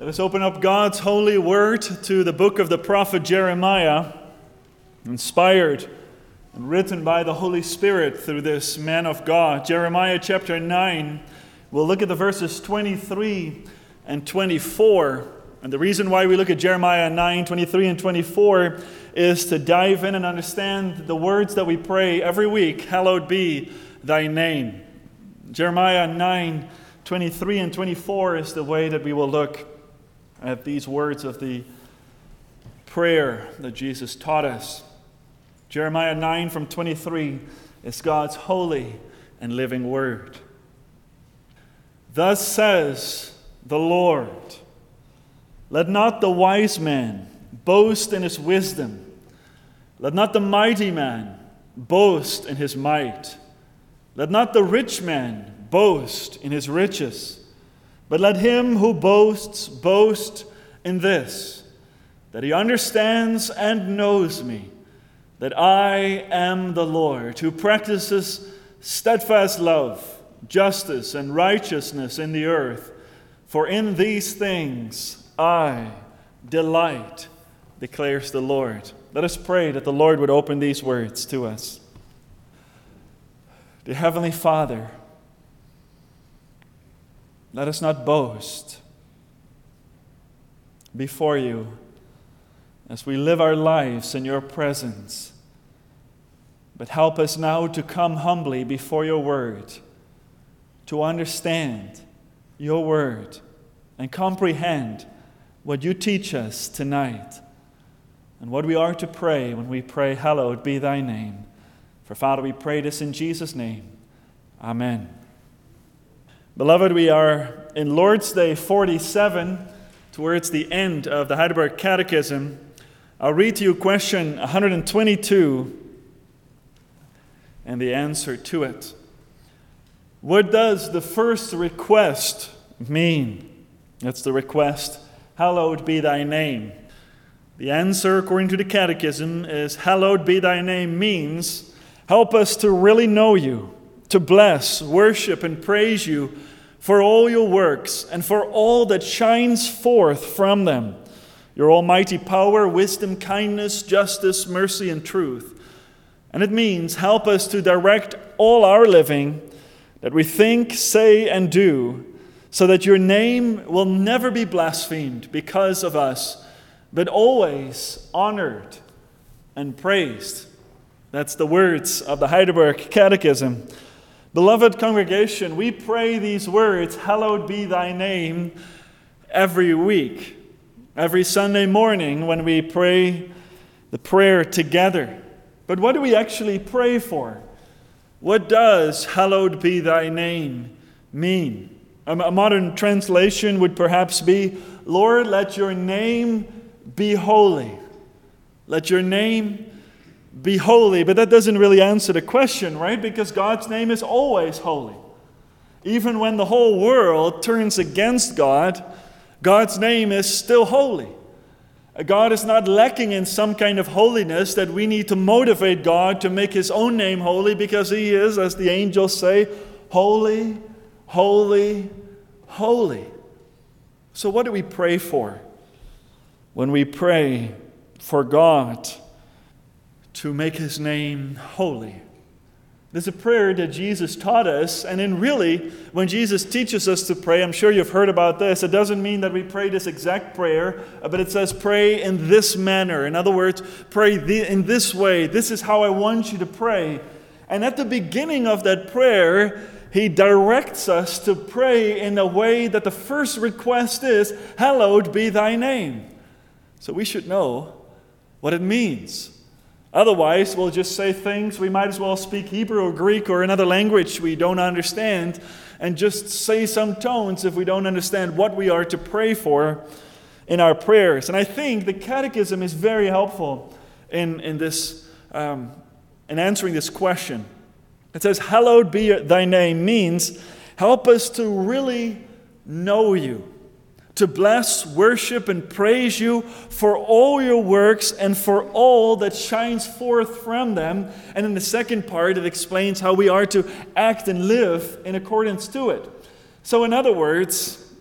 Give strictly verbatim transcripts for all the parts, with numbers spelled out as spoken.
Let us open up God's holy word to the book of the prophet Jeremiah, inspired and written by the Holy Spirit through this man of God. Jeremiah chapter nine, we'll look at the verses twenty-three and twenty-four. And the reason why we look at Jeremiah nine, twenty-three and twenty-four is to dive in and understand the words that we pray every week. Hallowed be thy name. Jeremiah nine, twenty-three and twenty-four is the way that we will look at these words of the prayer that Jesus taught us. Jeremiah nine from twenty-three is God's holy and living word. Thus says the Lord, let not the wise man boast in his wisdom. Let not the mighty man boast in his might. Let not the rich man boast in his riches. But let him who boasts boast in this, that he understands and knows me, that I am the Lord, who practices steadfast love, justice, and righteousness in the earth. For in these things I delight, declares the Lord. Let us pray that the Lord would open these words to us. Dear Heavenly Father, let us not boast before you as we live our lives in your presence, but help us now to come humbly before your word, to understand your word and comprehend what you teach us tonight and what we are to pray when we pray, hallowed be thy name. For Father, we pray this in Jesus' name. Amen. Beloved, we are in Lord's Day forty-seven, towards the end of the Heidelberg Catechism. I'll read to you question one hundred twenty-two and the answer to it. What does the first request mean? That's the request, hallowed be thy name. The answer, according to the Catechism, is hallowed be thy name means help us to really know you, to bless, worship, and praise you for all your works and for all that shines forth from them, your almighty power, wisdom, kindness, justice, mercy, and truth. And it means help us to direct all our living that we think, say, and do, so that your name will never be blasphemed because of us, but always honored and praised. That's the words of the Heidelberg Catechism. Beloved congregation, we pray these words, hallowed be thy name, every week, every Sunday morning when we pray the prayer together. But what do we actually pray for? What does hallowed be thy name mean? A modern translation would perhaps be, Lord, let your name be holy. Let your name be holy. But that doesn't really answer the question, right? Because God's name is always holy. Even when the whole world turns against God, God's name is still holy. God is not lacking in some kind of holiness that we need to motivate God to make his own name holy, because he is, as the angels say, holy, holy, holy. So what do we pray for when we pray for God to make his name holy? There's a prayer that Jesus taught us, and then really, when Jesus teaches us to pray, I'm sure you've heard about this, it doesn't mean that we pray this exact prayer, but it says pray in this manner. In other words, pray in this way. This is how I want you to pray. And at the beginning of that prayer, he directs us to pray in a way that the first request is, hallowed be thy name. So we should know what it means. Otherwise, we'll just say things. We might as well speak Hebrew or Greek or another language we don't understand and just say some tones if we don't understand what we are to pray for in our prayers. And I think the Catechism is very helpful in, in, this, um, in answering this question. It says, hallowed be thy name means help us to really know you, to bless, worship, and praise you for all your works and for all that shines forth from them. And in the second part, it explains how we are to act and live in accordance to it. So in other words,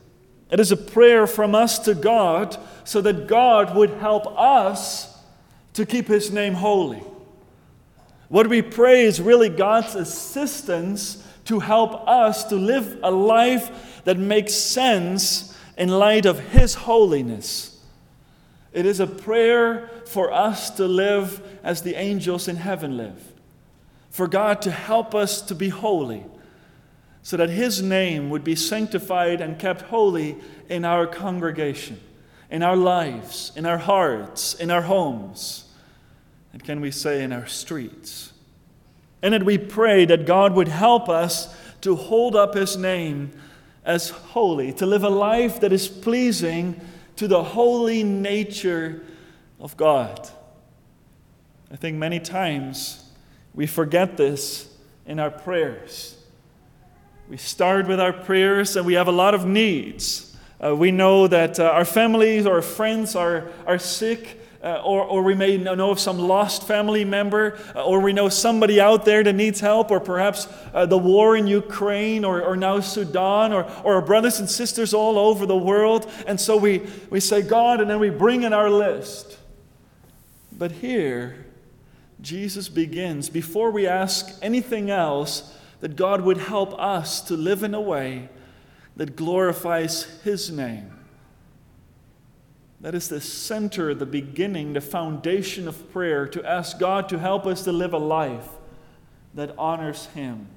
It is a prayer from us to God so that God would help us to keep His name holy. What we pray is really God's assistance to help us to live a life that makes sense in light of His holiness. It is a prayer for us to live as the angels in heaven live. For God to help us to be holy, so that His name would be sanctified and kept holy in our congregation, in our lives, in our hearts, in our homes, and can we say in our streets. And that we pray that God would help us to hold up His name as holy, to live a life that is pleasing to the holy nature of God. I think many times we forget this in our prayers. We start with our prayers and we have a lot of needs. Uh, we know that uh, our families or friends are, are sick, uh, or, or we may know of some lost family member, uh, or we know somebody out there that needs help, or perhaps uh, the war in Ukraine, or, or now Sudan, or, or our brothers and sisters all over the world. And so we, we say, God, and then we bring in our list. But here, Jesus begins, before we ask anything else, that God would help us to live in a way that glorifies His name. That is the center, the beginning, the foundation of prayer, to ask God to help us to live a life that honors Him.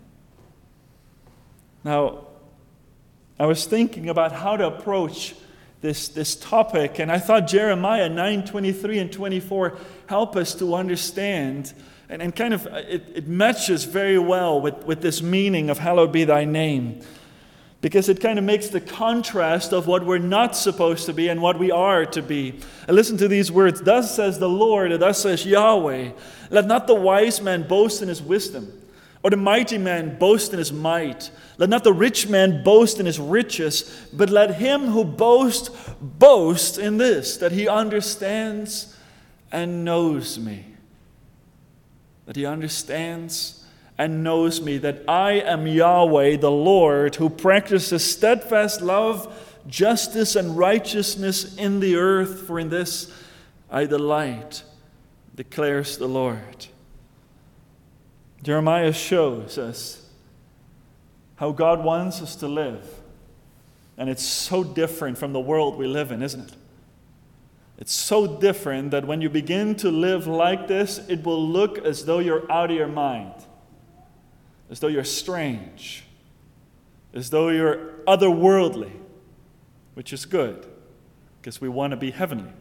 Now, I was thinking about how to approach this, this topic, and I thought Jeremiah nine twenty-three and twenty-four help us to understand, and, and kind of it, it matches very well with, with this meaning of hallowed be thy name, because it kind of makes the contrast of what we're not supposed to be and what we are to be. And listen to these words. Thus says the Lord, and thus says Yahweh, let not the wise man boast in his wisdom, or the mighty man boast in his might. Let not the rich man boast in his riches, but let him who boasts boast in this, that he understands and knows me. That he understands and knows me, that I am Yahweh, the Lord, who practices steadfast love, justice, and righteousness in the earth, for in this I delight, declares the Lord. Jeremiah shows us how God wants us to live. And it's so different from the world we live in, isn't it? It's so different that when you begin to live like this, it will look as though you're out of your mind, as though you're strange, as though you're otherworldly, which is good, because we want to be heavenly.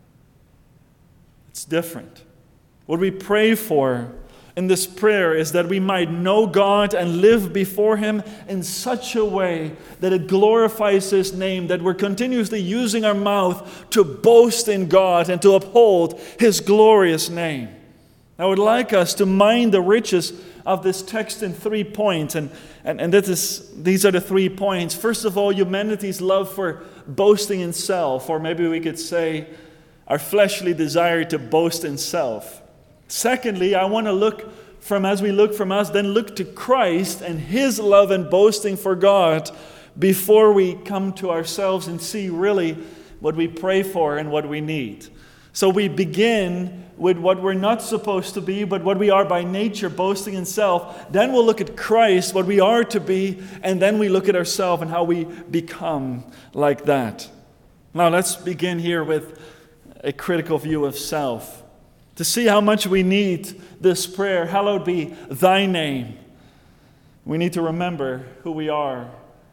It's different. What we pray for in this prayer is that we might know God and live before Him in such a way that it glorifies His name, that we're continuously using our mouth to boast in God and to uphold His glorious name. I would like us to mind the riches of this text in three points, and, and, and this is, these are the three points. First of all, humanity's love for boasting in self, or maybe we could say our fleshly desire to boast in self. Secondly, I want to look from, as we look from us, then look to Christ and His love and boasting for God before we come to ourselves and see really what we pray for and what we need. So we begin with what we're not supposed to be, but what we are by nature, boasting in self. Then we'll look at Christ, what we are to be, and then we look at ourselves and how we become like that. Now let's begin here with a critical view of self. To see how much we need this prayer, hallowed be thy name. We need to remember who we are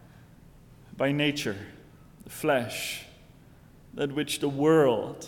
by nature, the flesh, that which the world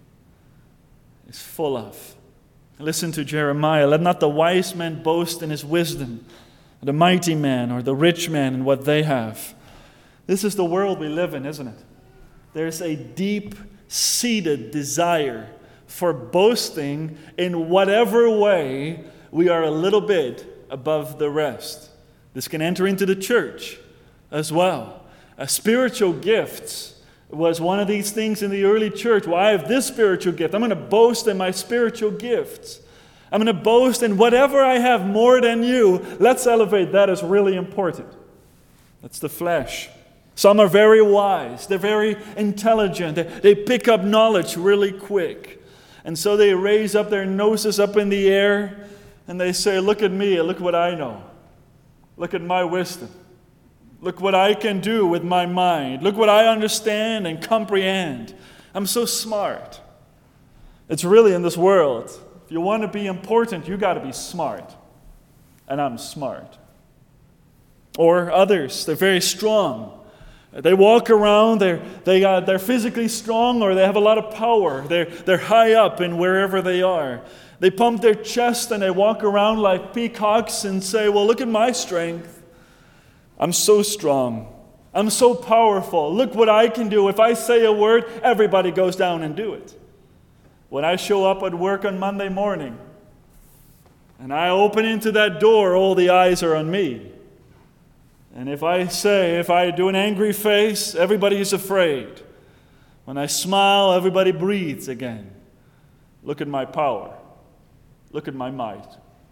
is full of. Listen to Jeremiah. Let not the wise man boast in his wisdom, the mighty man or the rich man in what they have. This is the world we live in, isn't it? There's a deep-seated desire for boasting in whatever way we are a little bit above the rest. This can enter into the church as well. Uh, spiritual gifts was one of these things in the early church. Well, I have this spiritual gift. I'm going to boast in my spiritual gifts. I'm going to boast in whatever I have more than you. Let's elevate that as really important. That's the flesh. Some are very wise. They're very intelligent. They, they pick up knowledge really quick. And so they raise up their noses up in the air and they say, look at me, look what I know. Look at my wisdom. Look what I can do with my mind. Look what I understand and comprehend. I'm so smart. It's really in this world. If you want to be important, you got to be smart. And I'm smart. Or others, they're very strong. They walk around, they're, they, uh, they're physically strong, or they have a lot of power. They're, they're high up in wherever they are. They pump their chest and they walk around like peacocks and say, well, look at my strength. I'm so strong. I'm so powerful. Look what I can do. If I say a word, everybody goes down and do it. When I show up at work on Monday morning and I open into that door, all the eyes are on me. And if I say, if I do an angry face, everybody is afraid. When I smile, everybody breathes again. Look at my power. Look at my might.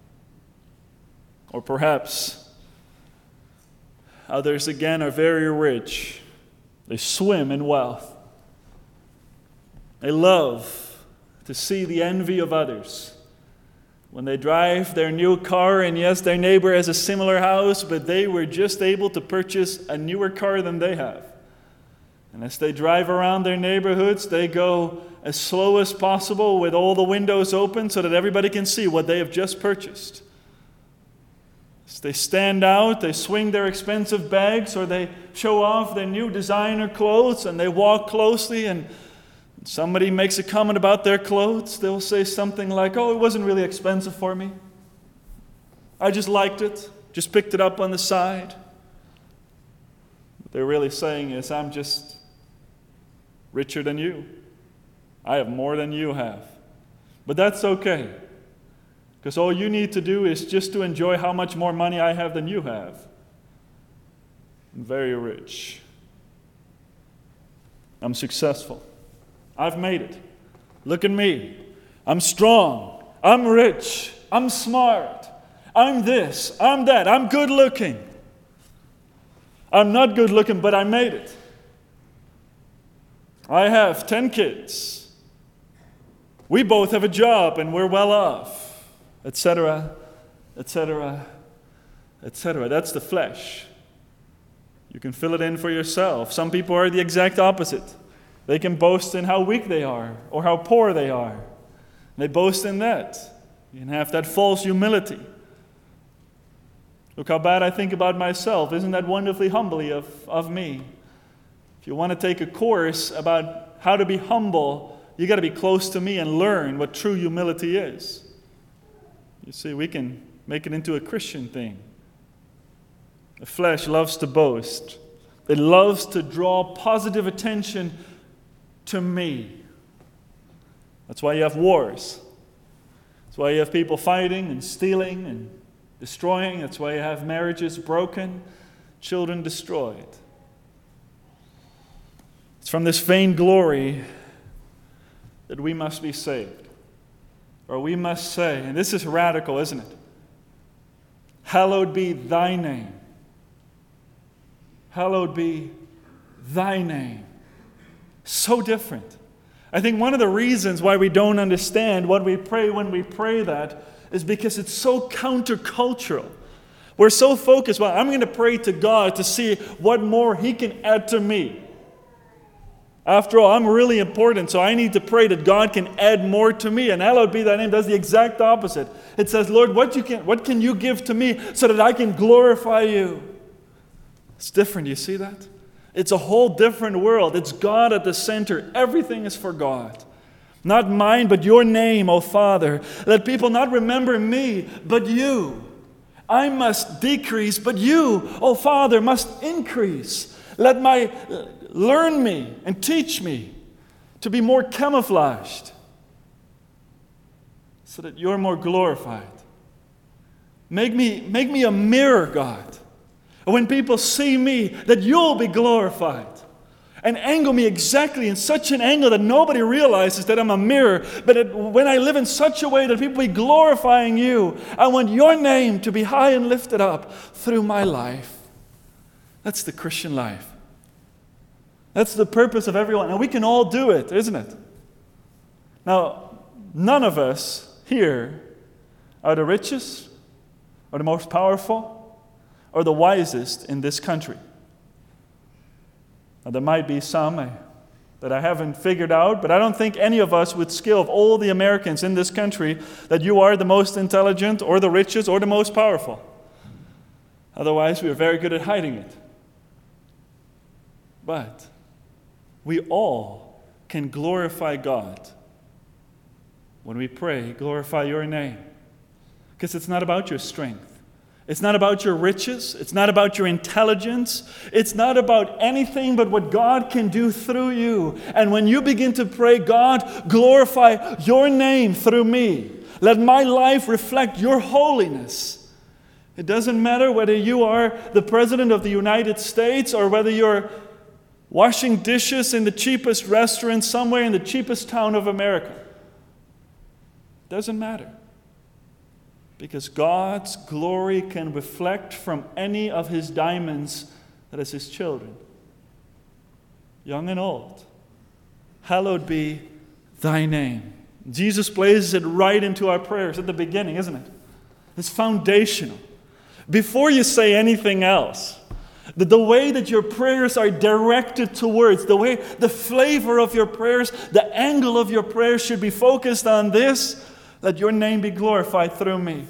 Or perhaps others again are very rich. They swim in wealth. They love to see the envy of others. When they drive their new car, and yes, their neighbor has a similar house, but they were just able to purchase a newer car than they have. And as they drive around their neighborhoods, they go as slow as possible with all the windows open so that everybody can see what they have just purchased. As they stand out, they swing their expensive bags, or they show off their new designer clothes, and they walk closely, and somebody makes a comment about their clothes, they'll say something like, oh, it wasn't really expensive for me. I just liked it, just picked it up on the side. What they're really saying is, I'm just richer than you. I have more than you have. But that's okay, because all you need to do is just to enjoy how much more money I have than you have. I'm very rich. I'm successful. I've made it. Look at me. I'm strong. I'm rich. I'm smart. I'm this. I'm that. I'm good looking. I'm not good looking, but I made it. I have ten kids. We both have a job and we're well off, et cetera, et cetera, et cetera. That's the flesh. You can fill it in for yourself. Some people are the exact opposite. They can boast in how weak they are or how poor they are. They boast in that. You can have that false humility. Look how bad I think about myself. Isn't that wonderfully humbly of, of me? If you want to take a course about how to be humble, you got to be close to me and learn what true humility is. You see, we can make it into a Christian thing. The flesh loves to boast. It loves to draw positive attention to me. That's why you have wars. That's why you have people fighting and stealing and destroying. That's why you have marriages broken, children destroyed. It's from this vain glory that we must be saved. Or we must say, and this is radical, isn't it? Hallowed be thy name. Hallowed be thy name. So different. I think one of the reasons why we don't understand what we pray when we pray that is because it's so countercultural. We're so focused, well, I'm going to pray to God to see what more He can add to me. After all, I'm really important, so I need to pray that God can add more to me. And hallowed be thy name does the exact opposite. It says, Lord, what, you can, what can you give to me so that I can glorify you? It's different, you see that? It's a whole different world. It's God at the center. Everything is for God. Not mine, but your name, O Father. Let people not remember me, but you. I must decrease, but you, O Father, must increase. Let my, uh, learn me and teach me to be more camouflaged so that you're more glorified. Make me, make me a mirror, God. When people see me, that you'll be glorified. And angle me exactly in such an angle that nobody realizes that I'm a mirror. But it, when I live in such a way that people be glorifying you, I want your name to be high and lifted up through my life. That's the Christian life. That's the purpose of everyone. And we can all do it, isn't it? Now, none of us here are the richest or the most powerful or the wisest in this country. Now, there might be some uh, that I haven't figured out, but I don't think any of us with skill of all the Americans in this country that you are the most intelligent or the richest or the most powerful. Otherwise, we are very good at hiding it. But we all can glorify God when we pray, glorify your name. Because it's not about your strength. It's not about your riches. It's not about your intelligence. It's not about anything but what God can do through you. And when you begin to pray, God, glorify your name through me. Let my life reflect your holiness. It doesn't matter whether you are the President of the United States or whether you're washing dishes in the cheapest restaurant somewhere in the cheapest town of America. It doesn't matter. Because God's glory can reflect from any of His diamonds that is His children, young and old. Hallowed be thy name. Jesus places it right into our prayers at the beginning, isn't it? It's foundational. Before you say anything else, the, the way that your prayers are directed towards, the way, the flavor of your prayers, the angle of your prayers should be focused on this. Let your name be glorified through me.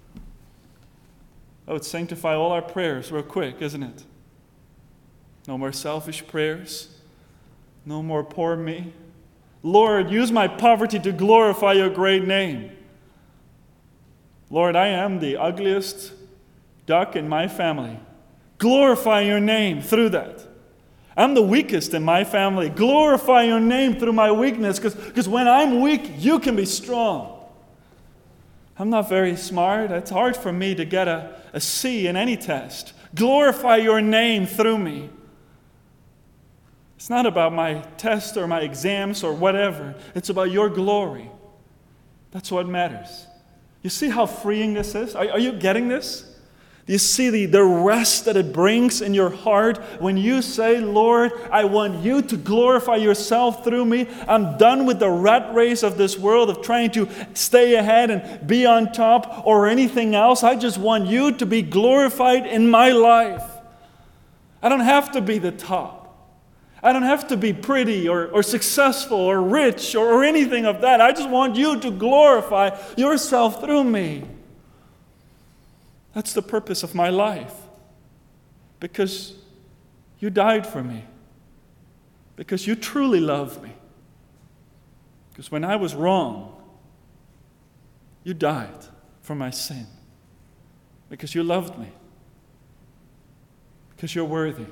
Oh, it's sanctify all our prayers real quick, isn't it? No more selfish prayers. No more poor me. Lord, use my poverty to glorify your great name. Lord, I am the ugliest duck in my family. Glorify your name through that. I'm the weakest in my family. Glorify your name through my weakness, because when I'm weak, you can be strong. I'm not very smart. It's hard for me to get a, a C in any test. Glorify your name through me. It's not about my test or my exams or whatever. It's about your glory. That's what matters. You see how freeing this is? Are, are you getting this? Do you see the, the rest that it brings in your heart when you say, Lord, I want you to glorify yourself through me. I'm done with the rat race of this world of trying to stay ahead and be on top or anything else. I just want you to be glorified in my life. I don't have to be the top. I don't have to be pretty or, or successful or rich or, or anything of that. I just want you to glorify yourself through me. That's the purpose of my life. Because you died for me. Because you truly love me. Because when I was wrong, you died for my sin. Because you loved me. Because you're worthy.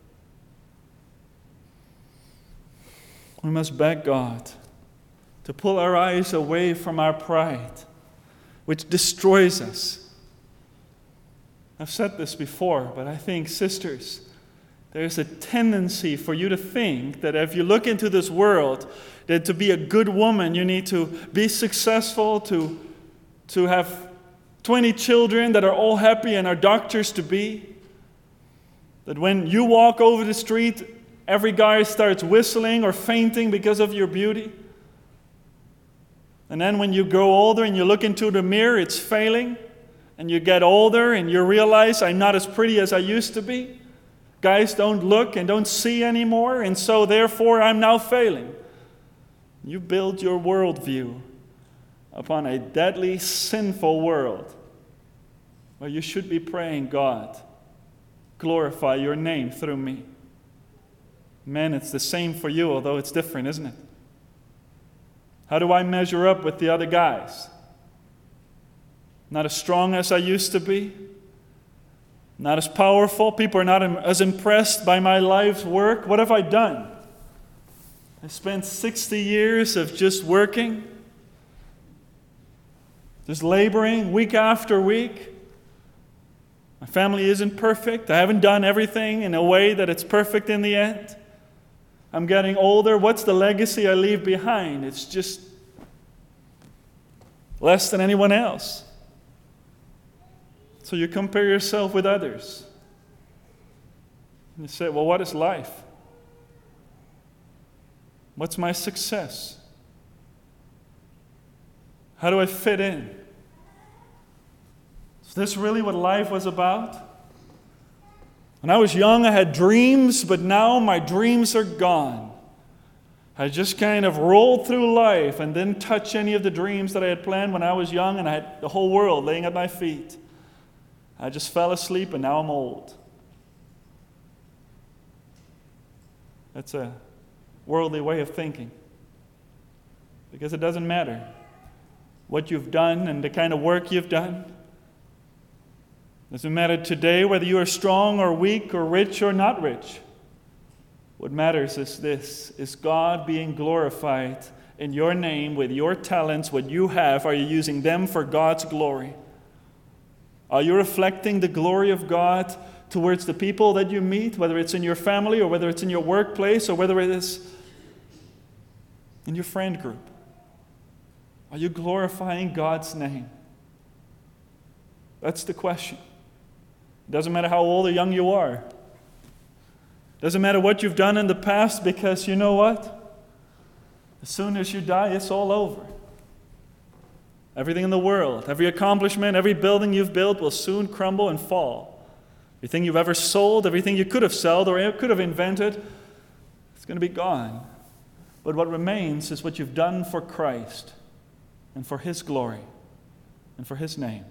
We must beg God to pull our eyes away from our pride, which destroys us. I've said this before, but I think, sisters, there's a tendency for you to think that if you look into this world, that to be a good woman, you need to be successful, to, to have twenty children that are all happy and are doctors to be. That when you walk over the street, every guy starts whistling or fainting because of your beauty. And then when you grow older and you look into the mirror, it's failing. And you get older and you realize I'm not as pretty as I used to be. Guys don't look and don't see anymore, and so therefore I'm now failing. You build your worldview upon a deadly, sinful world where you should be praying, God, glorify your name through me. Men, it's the same for you, although it's different, isn't it? How do I measure up with the other guys? Not as strong as I used to be. Not as powerful. People are not as impressed by my life's work. What have I done? I spent sixty years of just working. Just laboring week after week. My family isn't perfect. I haven't done everything in a way that it's perfect in the end. I'm getting older. What's the legacy I leave behind? It's just less than anyone else. So you compare yourself with others. And you say, well, what is life? What's my success? How do I fit in? Is this really what life was about? When I was young, I had dreams, but now my dreams are gone. I just kind of rolled through life and didn't touch any of the dreams that I had planned when I was young, and I had the whole world laying at my feet. I just fell asleep, and now I'm old. That's a worldly way of thinking. Because it doesn't matter what you've done and the kind of work you've done. It doesn't matter today whether you are strong or weak or rich or not rich. What matters is this: is God being glorified in your name with your talents, what you have? Are you using them for God's glory? Are you reflecting the glory of God towards the people that you meet, whether it's in your family or whether it's in your workplace or whether it is in your friend group? Are you glorifying God's name? That's the question. It doesn't matter how old or young you are. It doesn't matter what you've done in the past, because you know what? As soon as you die, it's all over. Everything in the world, every accomplishment, every building you've built will soon crumble and fall. Everything you've ever sold, everything you could have sold or could have invented, it's going to be gone. But what remains is what you've done for Christ and for His glory and for His name.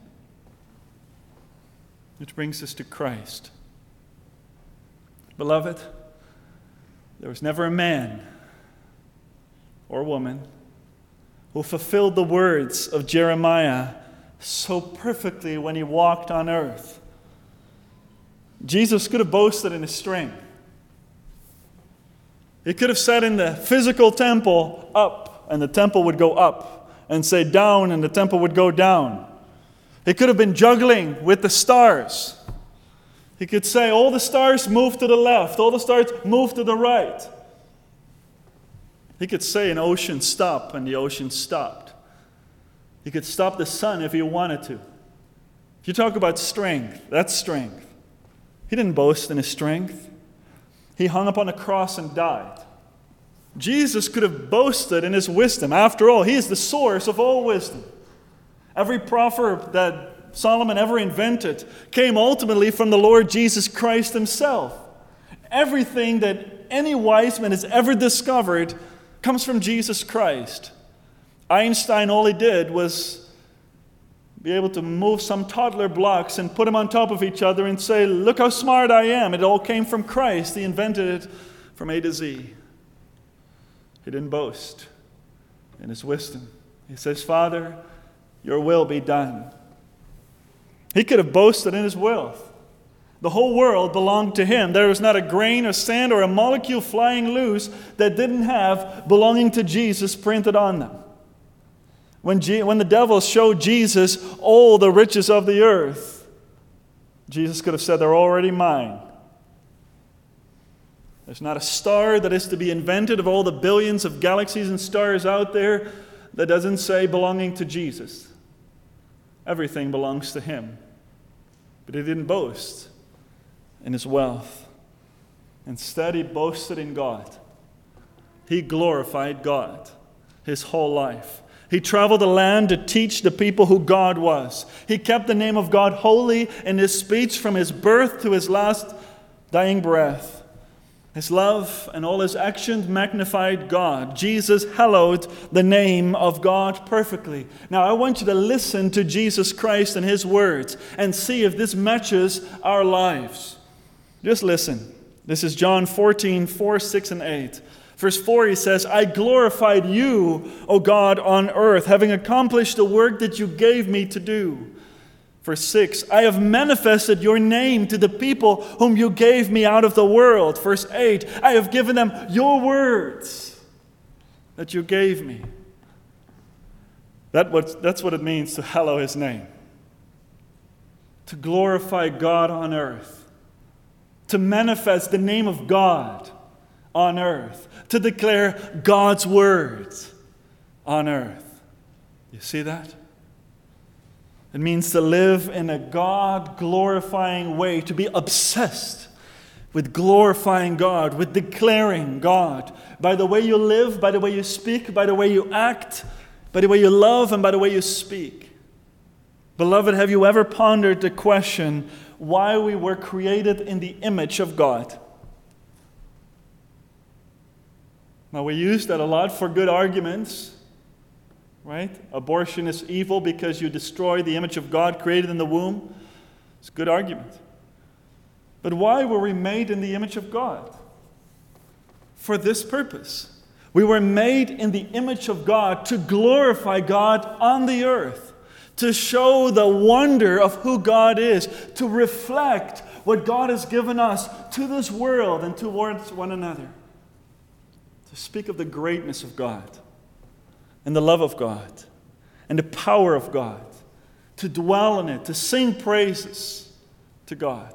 Which brings us to Christ. Beloved, there was never a man or woman who fulfilled the words of Jeremiah so perfectly when he walked on earth. Jesus could have boasted in his strength. He could have said in the physical temple, up, and the temple would go up, and say down, and the temple would go down. He could have been juggling with the stars. He could say, all the stars move to the left, all the stars move to the right. He could say an ocean, stop, and the ocean stopped. He could stop the sun if he wanted to. If you talk about strength, that's strength. He didn't boast in his strength. He hung upon a cross and died. Jesus could have boasted in his wisdom. After all, he is the source of all wisdom. Every proverb that Solomon ever invented came ultimately from the Lord Jesus Christ himself. Everything that any wise man has ever discovered comes from Jesus Christ. Einstein, all he did was be able to move some toddler blocks and put them on top of each other and say, look how smart I am. It all came from Christ. He invented it from A to Z. He didn't boast in his wisdom. He says, Father, your will be done. He could have boasted in his wealth. The whole world belonged to him. There was not a grain of sand or a molecule flying loose that didn't have belonging to Jesus printed on them. When, G- when the devil showed Jesus all the riches of the earth, Jesus could have said, they're already mine. There's not a star that is to be invented of all the billions of galaxies and stars out there that doesn't say belonging to Jesus. Everything belongs to him. But he didn't boast in his wealth. Instead, he boasted in God. He glorified God his whole life. He traveled the land to teach the people who God was. He kept the name of God holy in his speech from his birth to his last dying breath. His love and all his actions magnified God. Jesus hallowed the name of God perfectly. Now I want you to listen to Jesus Christ and his words and see if this matches our lives. Just listen. This is John fourteen, four, six, and eight. Verse four, he says, I glorified you, O God, on earth, having accomplished the work that you gave me to do. Verse six, I have manifested your name to the people whom you gave me out of the world. Verse eight, I have given them your words that you gave me. That what, that's what it means to hallow his name. To glorify God on earth. To manifest the name of God on earth. To declare God's words on earth. You see that? It means to live in a God-glorifying way, to be obsessed with glorifying God, with declaring God, by the way you live, by the way you speak, by the way you act, by the way you love, and by the way you speak. Beloved, have you ever pondered the question why we were created in the image of God? Now, we use that a lot for good arguments, right? Abortion is evil because you destroy the image of God created in the womb. It's a good argument. But why were we made in the image of God? For this purpose. We were made in the image of God to glorify God on the earth, to show the wonder of who God is, to reflect what God has given us to this world and towards one another. To speak of the greatness of God and the love of God and the power of God, to dwell in it, to sing praises to God.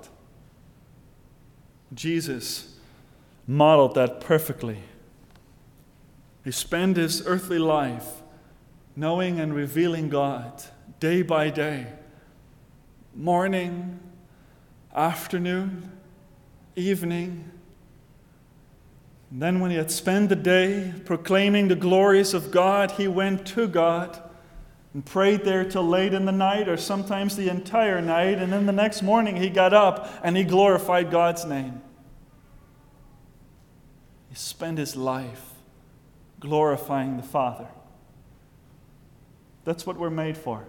Jesus modeled that perfectly. He spent his earthly life knowing and revealing God day by day, morning, afternoon, evening. And then when he had spent the day proclaiming the glories of God, he went to God and prayed there till late in the night, or sometimes the entire night, and then the next morning he got up and he glorified God's name. He spent his life glorifying the Father. That's what we're made for.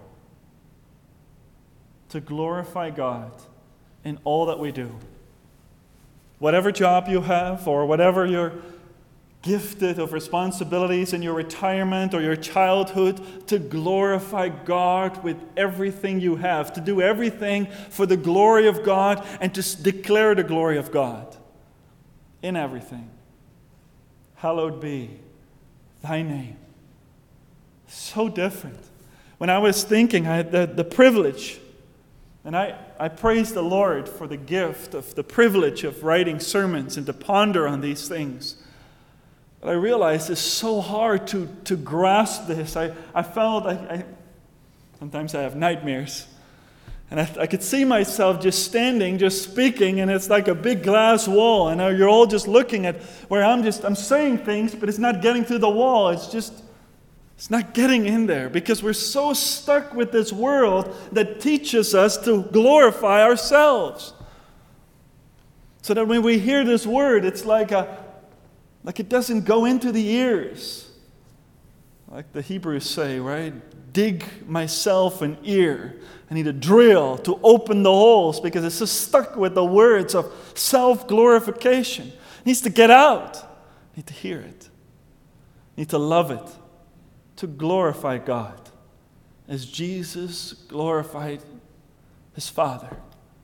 To glorify God in all that we do. Whatever job you have, or whatever you're gifted of responsibilities in your retirement or your childhood, to glorify God with everything you have, to do everything for the glory of God and to declare the glory of God in everything. Hallowed be thy name. So different. When I was thinking, I had the, the privilege, and I, I praise the Lord for the gift of the privilege of writing sermons and to ponder on these things. But I realized it's so hard to, to grasp this. I, I felt, I, I sometimes I have nightmares. And I, I could see myself just standing, just speaking, and it's like a big glass wall. And you're all just looking at where I'm just, I'm saying things, but it's not getting through the wall. It's just, it's not getting in there because we're so stuck with this world that teaches us to glorify ourselves. So that when we hear this word, it's like a, like it doesn't go into the ears. Like the Hebrews say, right? Dig myself an ear. I need a drill to open the holes because it's so stuck with the words of self-glorification. It needs to get out. I need to hear it. I need to love it. To glorify God as Jesus glorified his Father.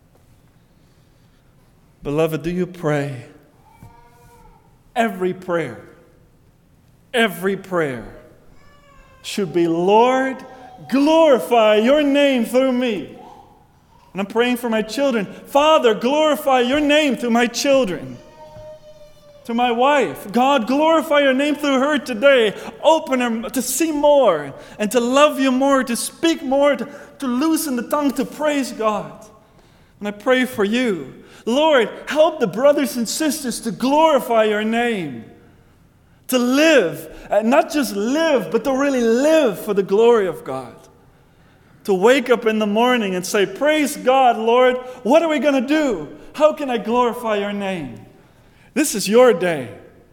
Beloved, do you pray? Every prayer, every prayer should be, Lord, glorify your name through me. And I'm praying for my children. Father, glorify your name through my children. To my wife, God, glorify your name through her today. Open her to see more and to love you more, to speak more, to, to loosen the tongue to praise God. And I pray for you. Lord, help the brothers and sisters to glorify your name. To live, uh, not just live, but to really live for the glory of God. To wake up in the morning and say, praise God, Lord, what are we going to do? How can I glorify your name? This is your day.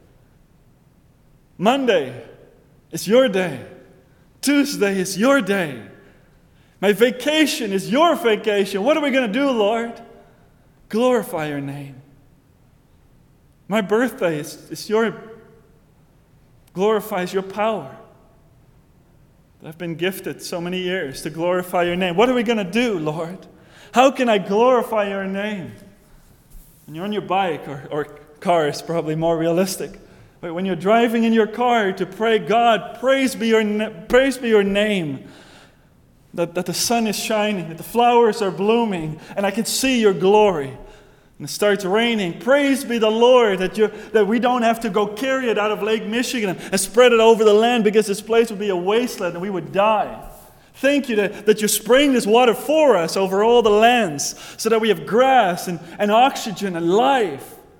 Monday is your day. Tuesday is your day. My vacation is your vacation. What are we going to do, Lord? Glorify your name. My birthday is, is your, glorifies your power. I've been gifted so many years to glorify your name. What are we going to do, Lord? How can I glorify your name? When you're on your bike, or, or car is probably more realistic. But when you're driving in your car to pray, God, praise be your, praise be your name. That, that the sun is shining, that the flowers are blooming, and I can see your glory. And it starts raining. Praise be the Lord that you that we don't have to go carry it out of Lake Michigan and spread it over the land because this place would be a wasteland and we would die. Thank you that, that you're spraying this water for us over all the lands so that we have grass and, and oxygen and life.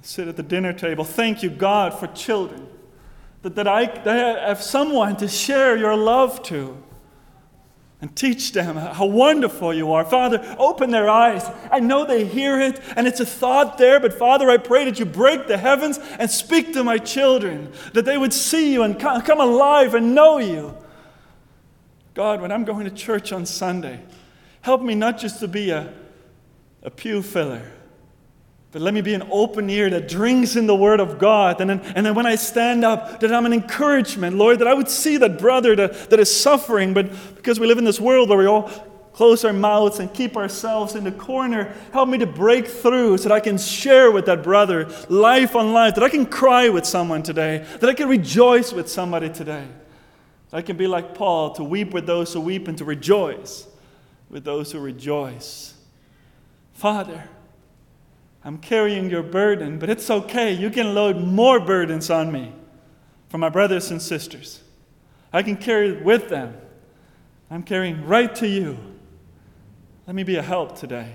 sit at the dinner table. Thank you, God, for children. That, that, I, that I have someone to share your love to and teach them how wonderful you are. Father, open their eyes. I know they hear it, and it's a thought there, but Father, I pray that you break the heavens and speak to my children, that they would see you and come alive and know you. God, when I'm going to church on Sunday, help me not just to be a, a pew filler, but let me be an open ear that drinks in the Word of God. And then, and then when I stand up, that I'm an encouragement, Lord, that I would see that brother that, that is suffering. But because we live in this world where we all close our mouths and keep ourselves in the corner, help me to break through so that I can share with that brother life on life, that I can cry with someone today, that I can rejoice with somebody today. That I can be like Paul, to weep with those who weep and to rejoice with those who rejoice. Father, I'm carrying your burden, but it's okay. You can load more burdens on me for my brothers and sisters. I can carry it with them. I'm carrying right to you. Let me be a help today.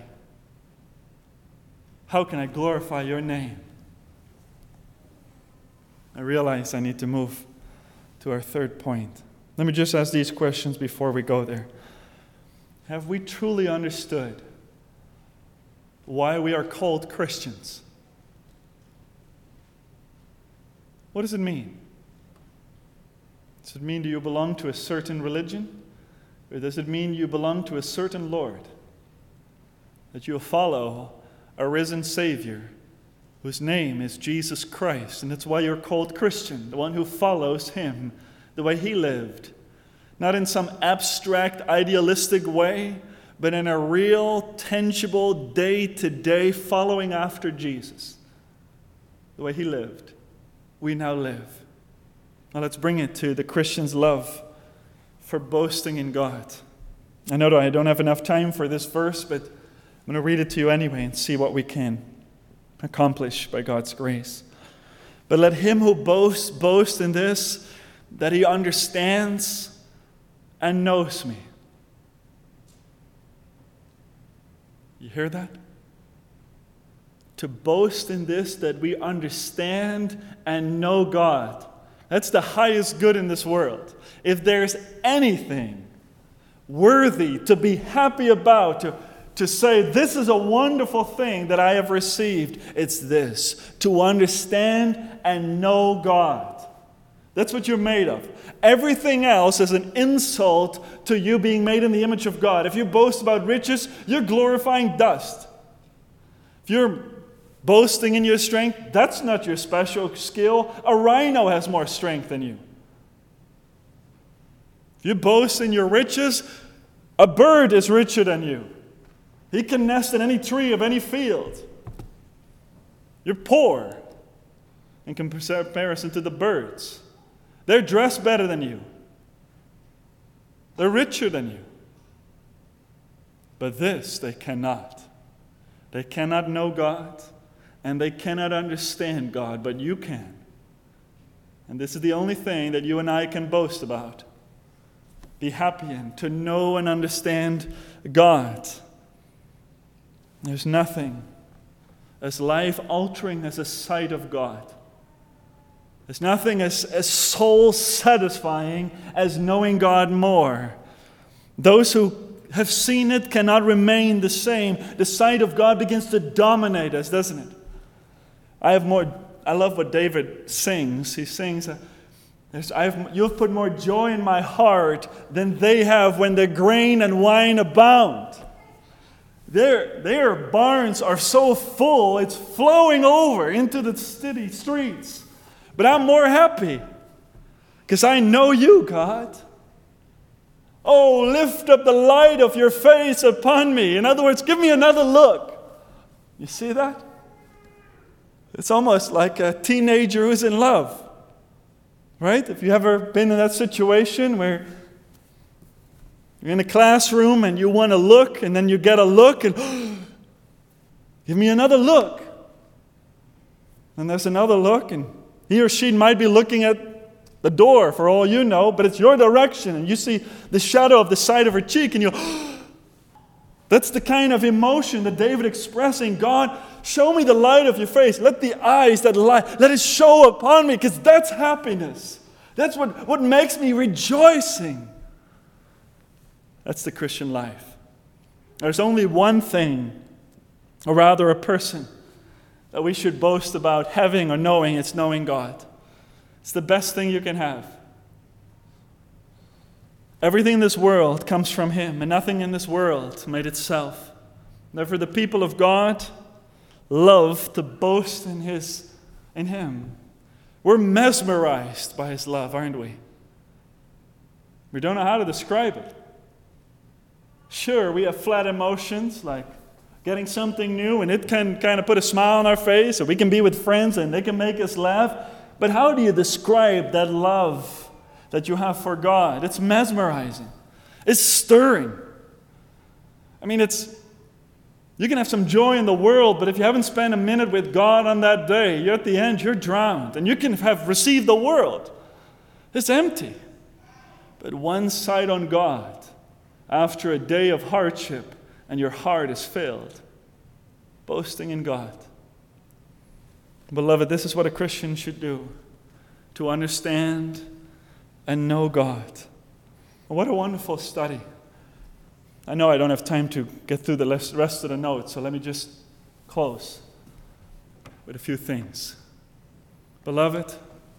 How can I glorify your name? I realize I need to move to our third point. Let me just ask these questions before we go there. Have we truly understood why we are called Christians? What does it mean? Does it mean do you belong to a certain religion? Or does it mean you belong to a certain Lord? That you follow a risen Savior whose name is Jesus Christ. And that's why you're called Christian, the one who follows Him, the way He lived. Not in some abstract, idealistic way, but in a real, tangible, day-to-day following after Jesus. The way He lived, we now live. Now let's bring it to the Christian's love for boasting in God. I know that I don't have enough time for this verse, but I'm going to read it to you anyway and see what we can accomplish by God's grace. But let him who boasts boast in this, that he understands and knows me. You hear that? To boast in this, that we understand and know God. That's the highest good in this world. If there's anything worthy to be happy about, to, to say, this is a wonderful thing that I have received, it's this: to understand and know God. That's what you're made of. Everything else is an insult to you being made in the image of God. If you boast about riches, you're glorifying dust. If you're boasting in your strength, that's not your special skill. A rhino has more strength than you. If you boast in your riches, a bird is richer than you. He can nest in any tree of any field. You're poor in comparison to the birds. They're dressed better than you. They're richer than you. But this they cannot. They cannot know God, and they cannot understand God, but you can. And this is the only thing that you and I can boast about. Be happy in, to know and understand God. There's nothing as life-altering as a sight of God. There's nothing as, as soul-satisfying as knowing God more. Those who have seen it cannot remain the same. The sight of God begins to dominate us, doesn't it? I have more. I love what David sings. He sings, I have, "You have put more joy in my heart than they have when their grain and wine abound." Their, their barns are so full, it's flowing over into the city streets. But I'm more happy because I know you, God. Oh, lift up the light of your face upon me. In other words, give me another look. You see that? It's almost like a teenager who's in love. Right? If you've ever been in that situation where you're in a classroom and you want to look, and then you get a look and give me another look. And there's another look, and he or she might be looking at the door for all you know, but it's your direction, and you see the shadow of the side of her cheek, and you that's the kind of emotion that David expressing. God, show me the light of your face. Let the eyes that light, let it show upon me, because that's happiness. That's what, what makes me rejoicing. That's the Christian life. There's only one thing, or rather a person, that we should boast about having or knowing. It's knowing God. It's the best thing you can have. Everything in this world comes from Him, and nothing in this world made itself. Therefore, the people of God love to boast in His, in Him. We're mesmerized by His love, aren't we? We don't know how to describe it. Sure, we have flat emotions, like getting something new, and it can kind of put a smile on our face, or we can be with friends and they can make us laugh. But how do you describe that love that you have for God? It's mesmerizing. It's stirring. I mean, it's you can have some joy in the world, but if you haven't spent a minute with God on that day, you're at the end, you're drowned. And you can have received the world. It's empty. But one sight on God, after a day of hardship, and your heart is filled, boasting in God. Beloved, this is what a Christian should do, to understand and know God. What a wonderful study. I know I don't have time to get through the rest of the notes, so let me just close with a few things. Beloved,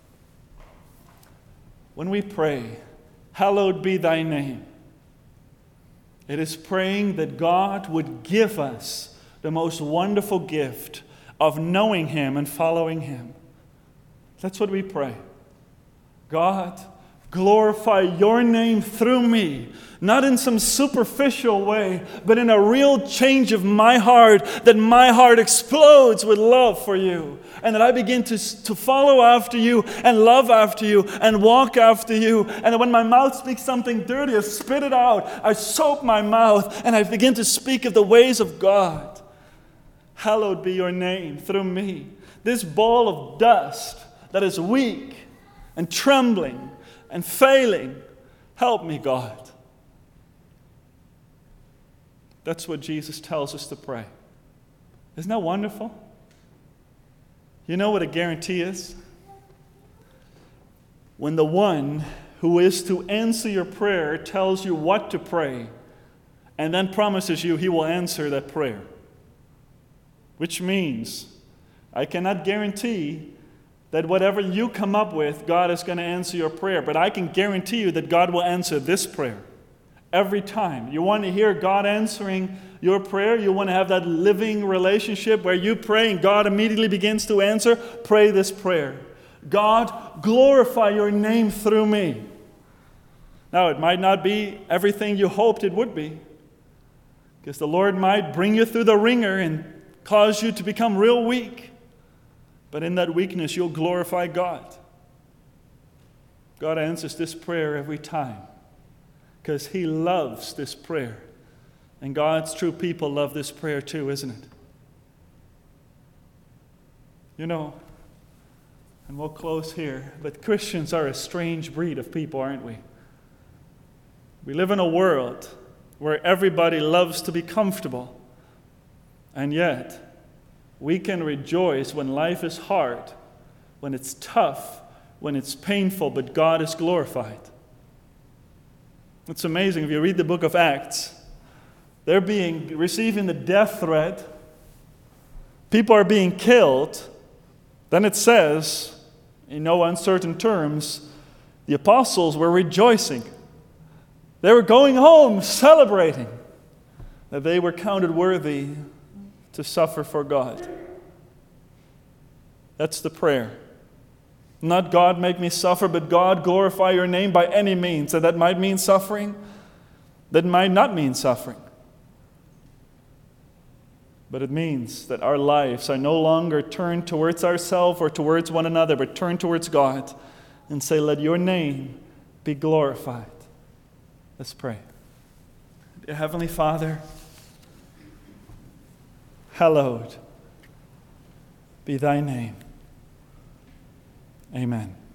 when we pray, hallowed be thy name, it is praying that God would give us the most wonderful gift of knowing Him and following Him. That's what we pray. God, glorify your name through me, not in some superficial way, but in a real change of my heart, that my heart explodes with love for you, and that I begin to, to follow after you and love after you and walk after you. And that when my mouth speaks something dirty, I spit it out. I soap my mouth and I begin to speak of the ways of God. Hallowed be your name through me. This ball of dust that is weak and trembling and failing, help me, God. That's what Jesus tells us to pray. Isn't that wonderful? You know what a guarantee is? When the one who is to answer your prayer tells you what to pray and then promises you He will answer that prayer. Which means I cannot guarantee that whatever you come up with, God is going to answer your prayer. But I can guarantee you that God will answer this prayer every time. You want to hear God answering your prayer? You want to have that living relationship where you pray and God immediately begins to answer? Pray this prayer. God, glorify your name through me. Now, it might not be everything you hoped it would be, because the Lord might bring you through the ringer and cause you to become real weak. But in that weakness, you'll glorify God. God answers this prayer every time because He loves this prayer. And God's true people love this prayer too, isn't it? You know, and we'll close here, but Christians are a strange breed of people, aren't we? We live in a world where everybody loves to be comfortable, and yet we can rejoice when life is hard, when it's tough, when it's painful, but God is glorified. It's amazing. If you read the book of Acts, they're being receiving the death threat. People are being killed. Then it says, in no uncertain terms, the apostles were rejoicing. They were going home celebrating that they were counted worthy to suffer for God. That's the prayer. Not God make me suffer, but God glorify your name by any means. And that might mean suffering. That might not mean suffering. But it means that our lives are no longer turned towards ourselves or towards one another, but turned towards God and say, let your name be glorified. Let's pray. Dear Heavenly Father, hallowed be thy name. Amen.